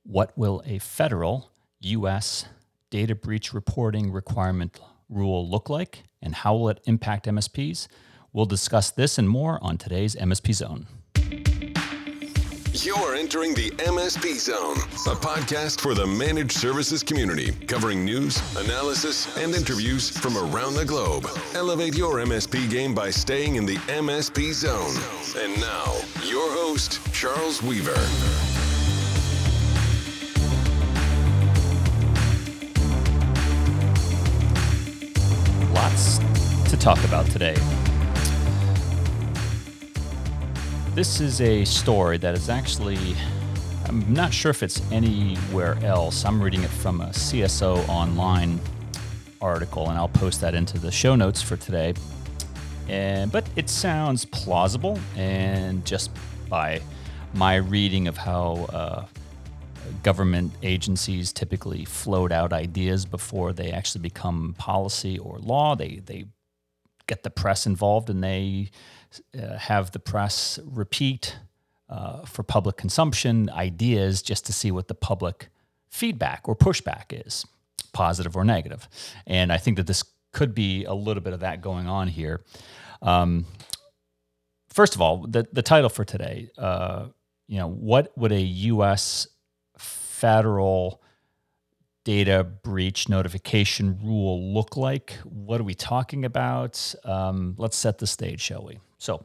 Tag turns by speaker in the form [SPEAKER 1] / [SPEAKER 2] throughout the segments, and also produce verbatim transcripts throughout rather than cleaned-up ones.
[SPEAKER 1] What will a federal U S data breach reporting requirement rule look like, and how will it impact M S Ps? We'll discuss this and more on today's M S P Zone.
[SPEAKER 2] You're entering the M S P Zone, a podcast for the managed services community, covering news, analysis, and interviews from around the globe. Elevate your M S P game by staying in the M S P Zone. And now, your host, Charles Weaver.
[SPEAKER 1] Lots to talk about today. This is a story that is actually, I'm not sure if it's anywhere else. I'm reading it from a C S O Online article, and I'll post that into the show notes for today. And, but it sounds plausible, and just by my reading of how uh, government agencies typically float out ideas before they actually become policy or law, they they get the press involved, and they uh, have the press repeat uh, for public consumption ideas just to see what the public feedback or pushback is, positive or negative. And I think that this could be a little bit of that going on here. Um, first of all, the, the title for today, uh, you know, what would a U S federal data breach notification rule look like? What are we talking about? Um, let's set the stage, shall we? So,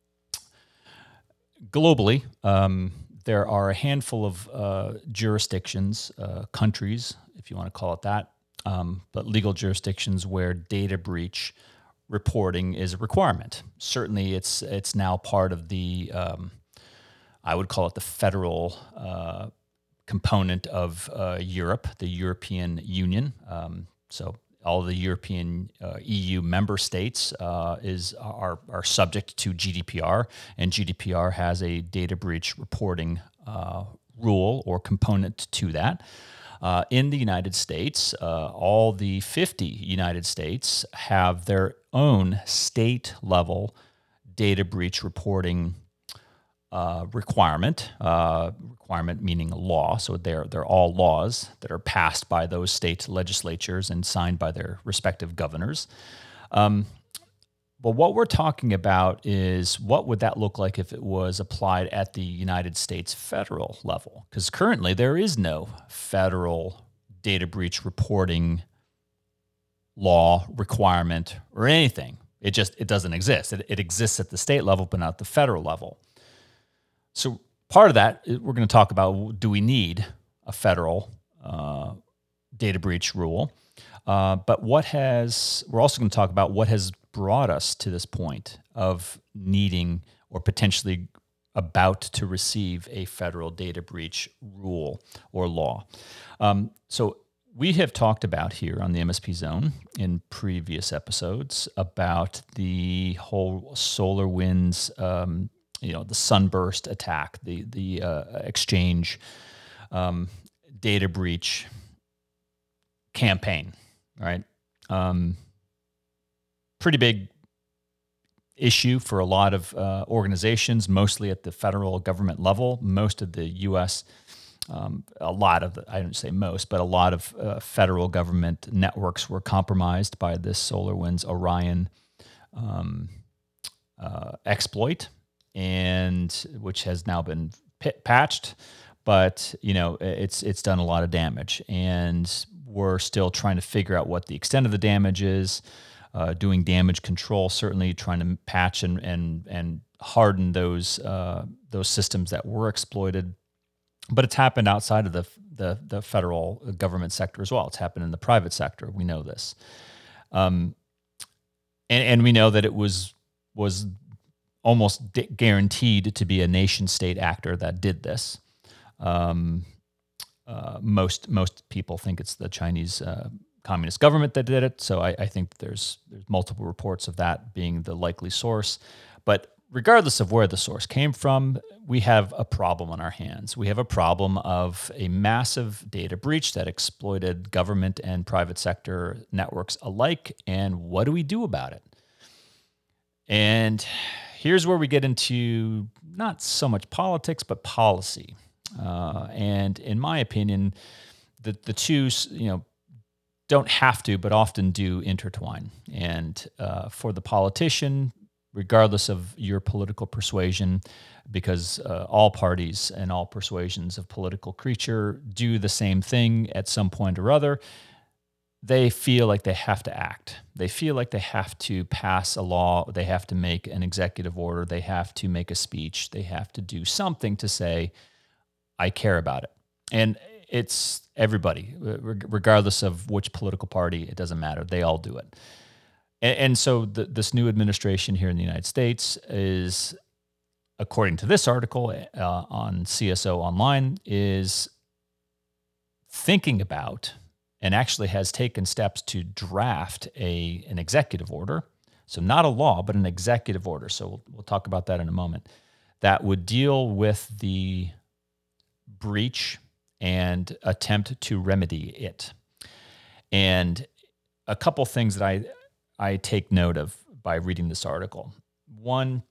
[SPEAKER 1] globally, um, there are a handful of uh, jurisdictions, uh, countries, if you want to call it that, um, but legal jurisdictions where data breach reporting is a requirement. Certainly, it's it's now part of the, um, I would call it the federal uh, component of uh, Europe, the European Union. Um, so all the European uh, E U member states uh, is are are subject to G D P R, and G D P R has a data breach reporting uh, rule or component to that. Uh, in the United States, uh, all the fifty United States have their own state-level data breach reporting Uh, requirement, uh, requirement meaning a law. So they're they're all laws that are passed by those state legislatures and signed by their respective governors. Um, but what we're talking about is, what would that look like if it was applied at the United States federal level? Because currently there is no federal data breach reporting law, requirement, or anything. It just it doesn't exist. It, it exists at the state level, but not at the federal level. So part of that, we're going to talk about, do we need a federal uh, data breach rule? Uh, but what has, we're also going to talk about what has brought us to this point of needing or potentially about to receive a federal data breach rule or law. Um, so we have talked about here on the M S P Zone in previous episodes about the whole SolarWinds um you know, the Sunburst attack, the the uh, Exchange um, data breach campaign, right? Um, pretty big issue for a lot of uh, organizations, mostly at the federal government level. Most of the U S, um, a lot of, the, I don't say most, but a lot of uh, federal government networks were compromised by this SolarWinds Orion um, uh, exploit, and which has now been pit- patched, but you know it's it's done a lot of damage, and we're still trying to figure out what the extent of the damage is. Uh, doing damage control, certainly trying to patch and and and harden those uh, those systems that were exploited. But it's happened outside of the the the federal government sector as well. It's happened in the private sector. We know this, um, and and we know that it was was. almost di- guaranteed to be a nation-state actor that did this. Um, uh, most most people think it's the Chinese uh, Communist government that did it, so I, I think there's there's multiple reports of that being the likely source. But regardless of where the source came from, we have a problem on our hands. We have a problem of a massive data breach that exploited government and private sector networks alike, and what do we do about it? And here's where we get into not so much politics, but policy. Uh, and in my opinion, the the two, you know, don't have to, but often do intertwine. And uh, for the politician, regardless of your political persuasion, because uh, all parties and all persuasions of political creature do the same thing at some point or other, they feel like they have to act. They feel like they have to pass a law, they have to make an executive order, they have to make a speech, they have to do something to say, I care about it. And it's everybody, regardless of which political party, it doesn't matter. They all do it. And, and so the, this new administration here in the United States is, according to this article uh, on C S O Online, is thinking about and actually has taken steps to draft a an executive order. So not a law, but an executive order. So we'll, we'll talk about that in a moment. That would deal with the breach and attempt to remedy it. And a couple things that I I take note of by reading this article. One,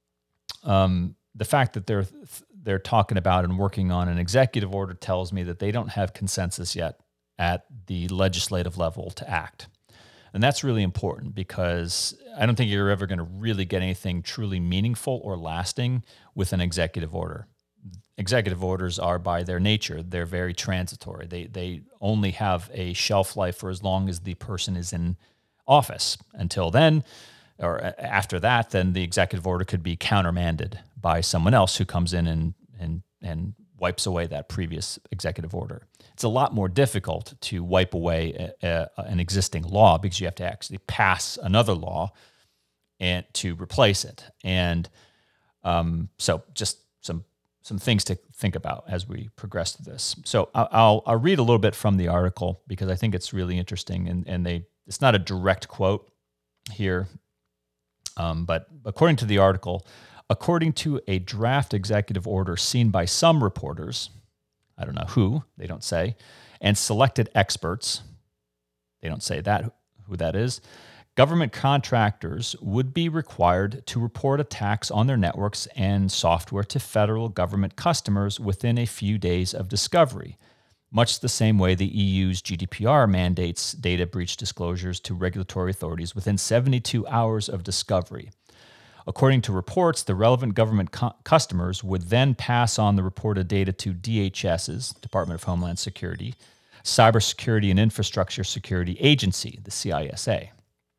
[SPEAKER 1] um, the fact that they're they're talking about and working on an executive order tells me that they don't have consensus yet at the legislative level to act. And that's really important because I don't think you're ever going to really get anything truly meaningful or lasting with an executive order. Executive orders are, by their nature, they're very transitory. They they only have a shelf life for as long as the person is in office. Until then, or after that, then the executive order could be countermanded by someone else who comes in and and and wipes away that previous executive order. It's a lot more difficult to wipe away a, a, an existing law because you have to actually pass another law and to replace it. And um, so just some some things to think about as we progress through this. So I'll, I'll read a little bit from the article because I think it's really interesting. And, and they it's not a direct quote here, um, but according to the article, according to a draft executive order seen by some reporters, I don't know who, they don't say, and selected experts, they don't say that who that is, government contractors would be required to report attacks on their networks and software to federal government customers within a few days of discovery, much the same way the E U's G D P R mandates data breach disclosures to regulatory authorities within seventy-two hours of discovery. According to reports, the relevant government co- customers would then pass on the reported data to D H S's, Department of Homeland Security, Cybersecurity and Infrastructure Security Agency, the C I S A.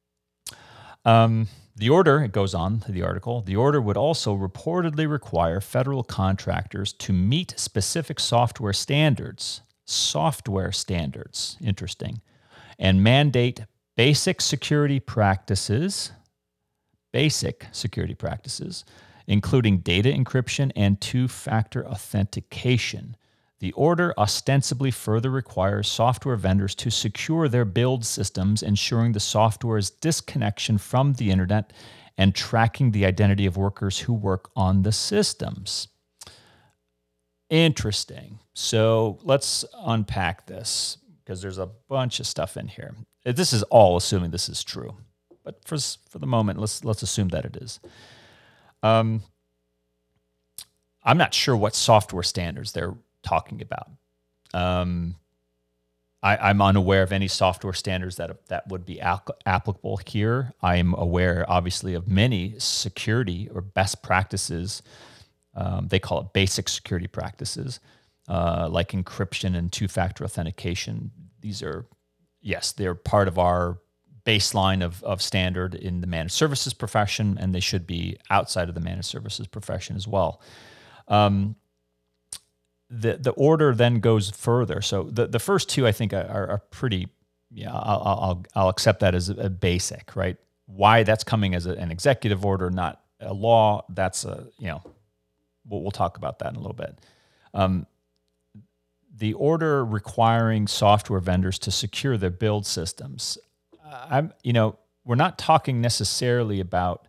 [SPEAKER 1] Um, the order, it goes on to the article, the order would also reportedly require federal contractors to meet specific software standards, software standards, interesting, and mandate basic security practices, basic security practices, including data encryption and two-factor authentication. The order ostensibly further requires software vendors to secure their build systems, ensuring the software's disconnection from the internet and tracking the identity of workers who work on the systems. Interesting. So let's unpack this because there's a bunch of stuff in here. This is all assuming this is true, but for for the moment, let's let's assume that it is. Um, I'm not sure what software standards they're talking about. Um, I, I'm unaware of any software standards that that would be al- applicable here. I'm aware, obviously, of many security or best practices. Um, they call it basic security practices, uh, like encryption and two-factor authentication. These are, yes, they're part of our baseline of, of standard in the managed services profession, and they should be outside of the managed services profession as well. Um, The the order then goes further. So the, the first two I think are, are pretty. Yeah, I'll I'll I'll accept that as a basic, right? Why that's coming as a, an executive order, not a law. That's a you know, we'll, we'll talk about that in a little bit. Um, the order requiring software vendors to secure their build systems. Uh, I'm you know we're not talking necessarily about,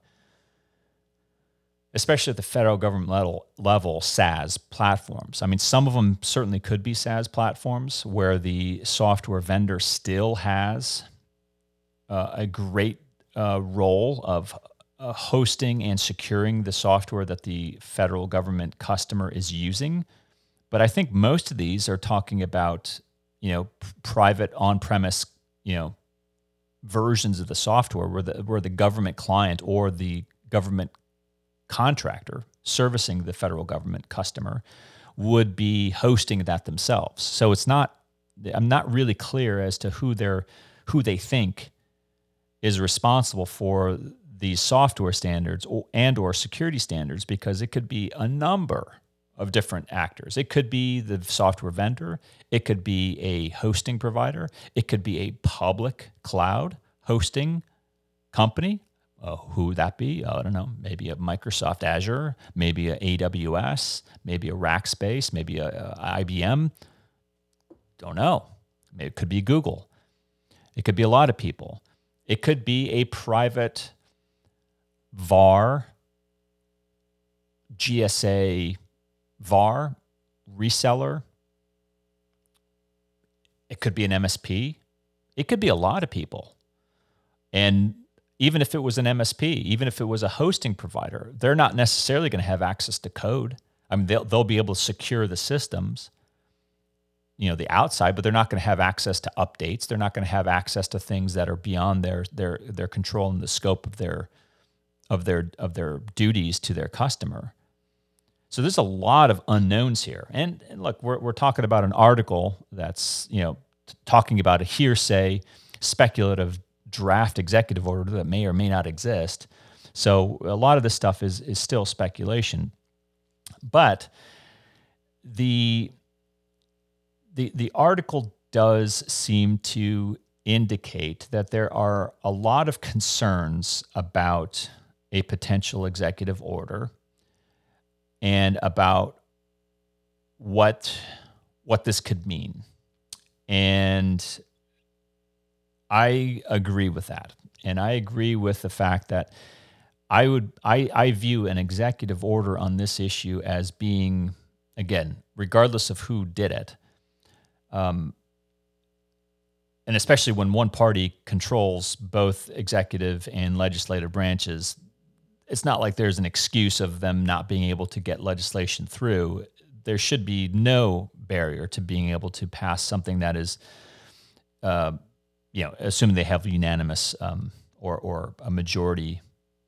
[SPEAKER 1] especially at the federal government level, level, SaaS platforms. I mean, some of them certainly could be SaaS platforms where the software vendor still has uh, a great uh, role of uh, hosting and securing the software that the federal government customer is using. But I think most of these are talking about, you know, p- private on-premise, you know, versions of the software where the where the government client or the government contractor servicing the federal government customer would be hosting that themselves. So it's not, I'm not really clear as to who they're, who they think is responsible for these software standards or, and or security standards, because it could be a number of different actors. It could be the software vendor. It could be a hosting provider. It could be a public cloud hosting company. Uh, who would that be? I don't know. Maybe a Microsoft Azure, maybe a A W S, maybe a Rackspace, maybe a, a I B M. Don't know. Maybe it could be Google. It could be a lot of people. It could be a private V A R, G S A V A R reseller. It could be an M S P. It could be a lot of people. And even if it was an M S P, even if it was a hosting provider, they're not necessarily going to have access to code. I mean, they'll, they'll be able to secure the systems, you know, the outside, but they're not going to have access to updates. They're not going to have access to things that are beyond their their their control and the scope of their of their of their duties to their customer. So there's a lot of unknowns here. And, and look, we're we're talking about an article that's, you know, t- talking about a hearsay, speculative draft executive order that may or may not exist. So a lot of this stuff is is still speculation. But the the the article does seem to indicate that there are a lot of concerns about a potential executive order and about what what this could mean. And I agree with that. And I agree with the fact that I would I, I view an executive order on this issue as being, again, regardless of who did it, um, and especially when one party controls both executive and legislative branches, it's not like there's an excuse of them not being able to get legislation through. There should be no barrier to being able to pass something that is, uh, you know, assuming they have unanimous um, or or a majority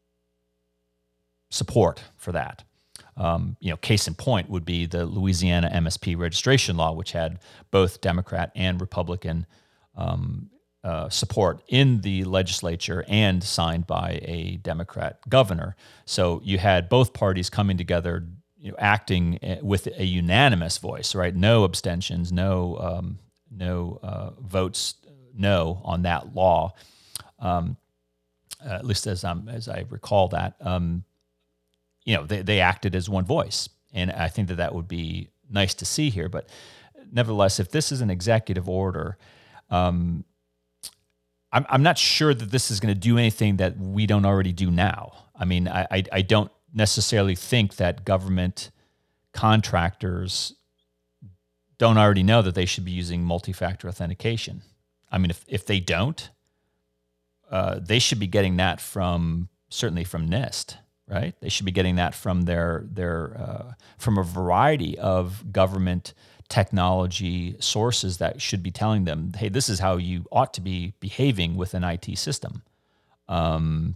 [SPEAKER 1] support for that. Um, you know, case in point would be the Louisiana M S P registration law, which had both Democrat and Republican um, uh, support in the legislature and signed by a Democrat governor. So you had both parties coming together, you know, acting with a unanimous voice, right? No abstentions, no um, no uh, votes no on that law. Um, uh, at least as um, as I recall that, um, you know, they they acted as one voice, and I think that that would be nice to see here. But nevertheless, if this is an executive order, um, I'm I'm not sure that this is going to do anything that we don't already do now. I mean, I I, I don't necessarily think that government contractors don't already know that they should be using multi-factor authentication. I mean, if, if they don't, uh, they should be getting that from, certainly from NIST, right? They should be getting that from their, their uh, from a variety of government technology sources that should be telling them, hey, this is how you ought to be behaving with an I T system. Um,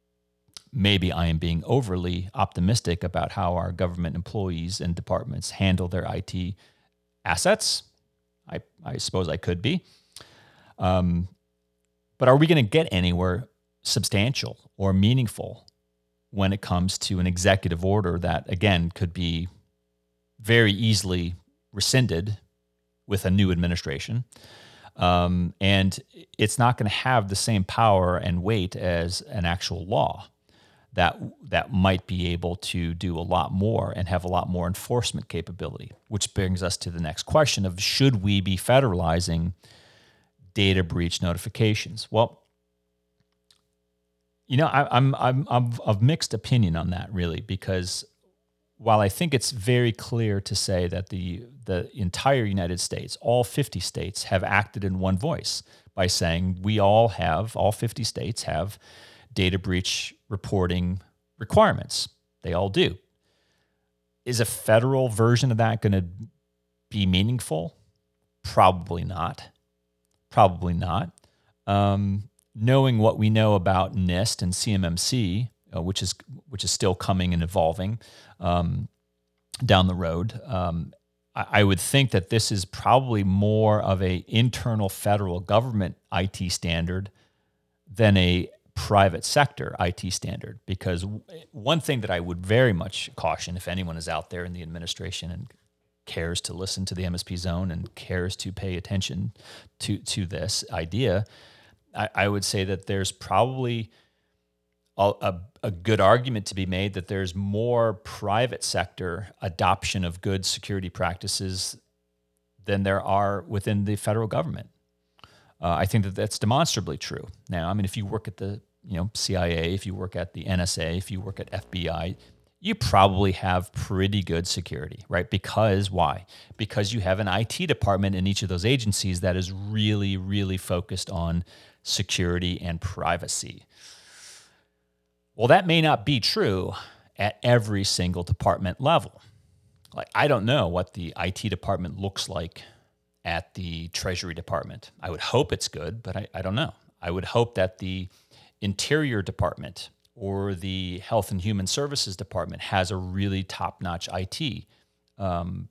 [SPEAKER 1] maybe I am being overly optimistic about how our government employees and departments handle their I T assets. I, I suppose I could be. Um, but are we going to get anywhere substantial or meaningful when it comes to an executive order that, again, could be very easily rescinded with a new administration? Um, and it's not going to have the same power and weight as an actual law that that might be able to do a lot more and have a lot more enforcement capability, which brings us to the next question of, should we be federalizing data breach notifications? Well, you know, I, I'm I'm I'm of mixed opinion on that, really, because while I think it's very clear to say that the the entire United States, all fifty states, have acted in one voice by saying we all have, all fifty states have data breach reporting requirements. They all do. Is a federal version of that going to be meaningful? Probably not. Probably not. Um, knowing what we know about NIST and C M M C, uh, which is which is still coming and evolving um, down the road, um, I, I would think that this is probably more of a internal federal government I T standard than a private sector I T standard. Because one thing that I would very much caution, if anyone is out there in the administration and cares to listen to the M S P Zone and cares to pay attention to to this idea, I, I would say that there's probably a, a, a good argument to be made that there's more private sector adoption of good security practices than there are within the federal government. Uh, I think that that's demonstrably true. Now, I mean, if you work at the you know C I A, if you work at the N S A, if you work at F B I, you probably have pretty good security, right? Because why? Because you have an I T department in each of those agencies that is really, really focused on security and privacy. Well, that may not be true at every single department level. Like, I don't know what the I T department looks like at the Treasury Department. I would hope it's good, but I, I don't know. I would hope that the Interior Department or the Health and Human Services Department has a really top-notch I T um,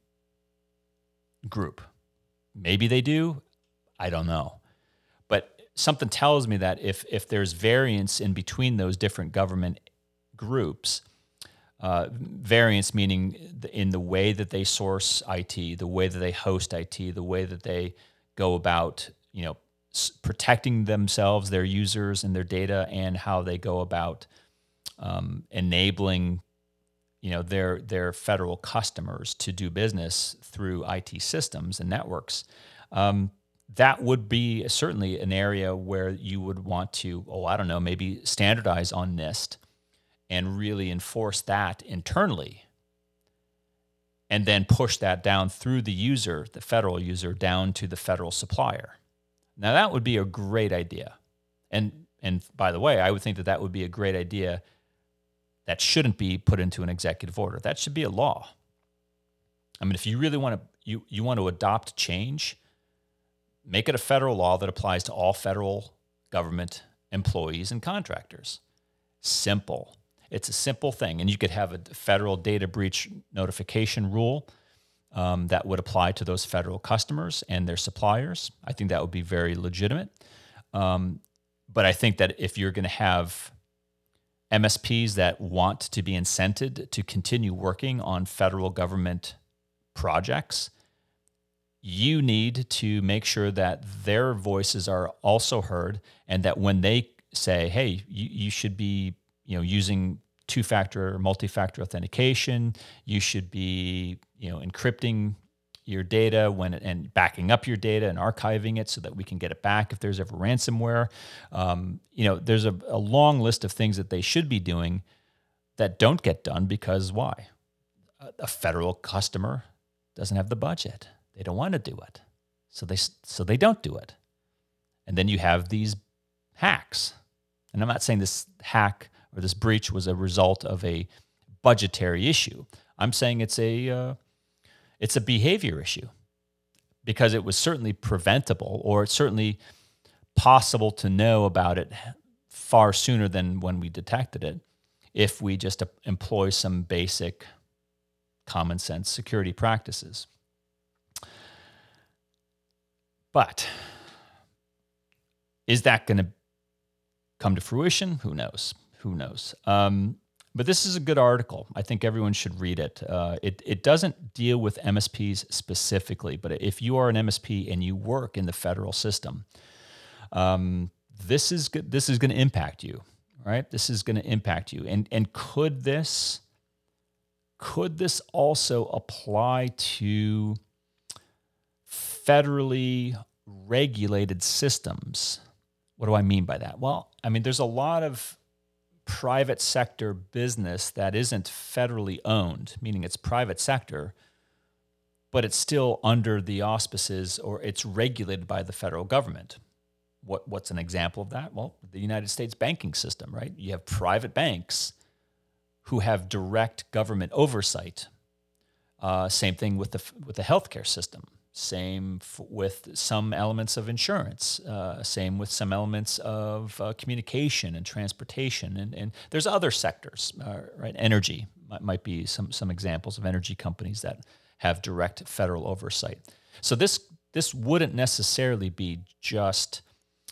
[SPEAKER 1] group. Maybe they do. I don't know. But something tells me that if if there's variance in between those different government groups, uh, variance meaning in the way that they source I T, the way that they host I T, the way that they go about, you know, protecting themselves, their users, and their data, and how they go about um, enabling, you know, their their federal customers to do business through I T systems and networks. Um, that would be certainly an area where you would want to, oh, I don't know, maybe standardize on NIST and really enforce that internally, and then push that down through the user, the federal user, down to the federal supplier. Now, that would be a great idea. And and by the way, I would think that that would be a great idea that shouldn't be put into an executive order. That should be a law. I mean, if you really want to you, you want to adopt change, make it a federal law that applies to all federal government employees and contractors. Simple. It's a simple thing. And you could have a federal data breach notification rule Um, that would apply to those federal customers and their suppliers. I think that would be very legitimate. Um, but I think that if you're going to have M S Ps that want to be incented to continue working on federal government projects, you need to make sure that their voices are also heard, and that when they say, hey, you, you should be you know, using two-factor or multi-factor authentication, you should be you know, encrypting your data when it, and backing up your data and archiving it so that we can get it back if there's ever ransomware. Um, you know, there's a, a long list of things that they should be doing that don't get done because why? A, a federal customer doesn't have the budget. They don't want to do it, so they so they don't do it. And then you have these hacks. And I'm not saying this hack or this breach was a result of a budgetary issue. I'm saying it's a uh, it's a behavior issue, because it was certainly preventable, or it's certainly possible to know about it far sooner than when we detected it, if we just employ some basic common sense security practices. But is that going to come to fruition? Who knows? Who knows? Um, But this is a good article. I think everyone should read it. Uh, it it doesn't deal with M S Ps specifically, but if you are an M S P and you work in the federal system, um, this is good, this is going to impact you, right? This is going to impact you. And and could this could this also apply to federally regulated systems? What do I mean by that? Well, I mean, there's a lot of private sector business that isn't federally owned, meaning it's private sector, but it's still under the auspices, or it's regulated by the federal government. What what's an example of that? Well, the United States banking system, right? You have private banks who have direct government oversight Uh, same thing with the with the healthcare system. Same f- with some elements of insurance. Uh, same with some elements of uh, communication and transportation. And, and there's other sectors, uh, right? Energy might, might be some some examples of energy companies that have direct federal oversight. So this this wouldn't necessarily be just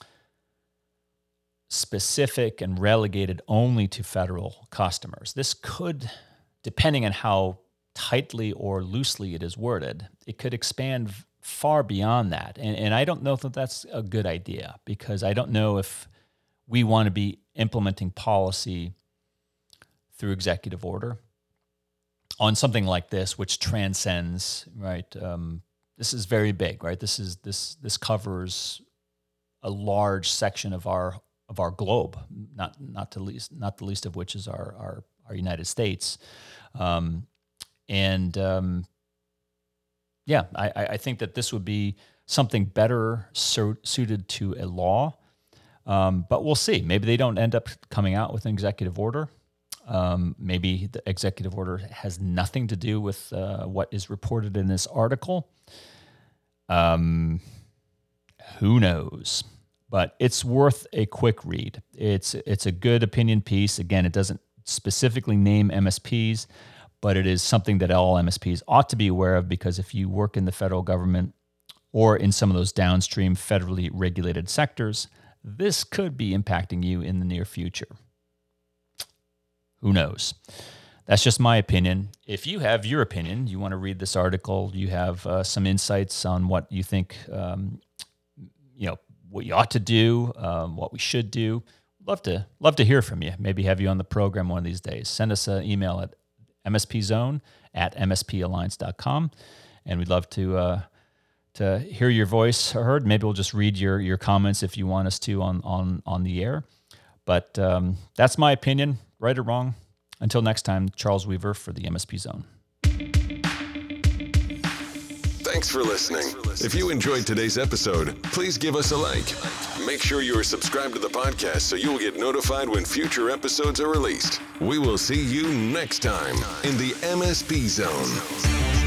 [SPEAKER 1] specific and relegated only to federal customers. This could, depending on how tightly or loosely it is worded, it could expand far beyond that. And, and I don't know that that's a good idea, because I don't know if we want to be implementing policy through executive order on something like this, which transcends, right? Um, this is very big, right? This is this this covers a large section of our of our globe, not not the least not the least of which is our our, our United States. Um, And um, yeah, I, I think that this would be something better su- suited to a law, um, but we'll see. Maybe they don't end up coming out with an executive order. Um, maybe the executive order has nothing to do with uh, what is reported in this article. Um, who knows? But it's worth a quick read. It's it's a good opinion piece. Again, it doesn't specifically name M S Ps, but it is something that all M S Ps ought to be aware of, because if you work in the federal government or in some of those downstream federally regulated sectors, this could be impacting you in the near future. Who knows? That's just my opinion. If you have your opinion, you want to read this article, you have uh, some insights on what you think, um, you know, what you ought to do, um, what we should do, love to love to hear from you. Maybe have you on the program one of these days. Send us an email at M S P zone at M S P alliance dot com, and we'd love to uh, to hear your voice heard. Maybe we'll just read your your comments if you want us to on on on the air. But um, that's my opinion, right or wrong. Until next time, Charles Weaver for the M S P Zone.
[SPEAKER 2] Thanks for listening. If you enjoyed today's episode, please give us a like. Make sure you are subscribed to the podcast so you will get notified when future episodes are released. We will see you next time in the M S P Zone.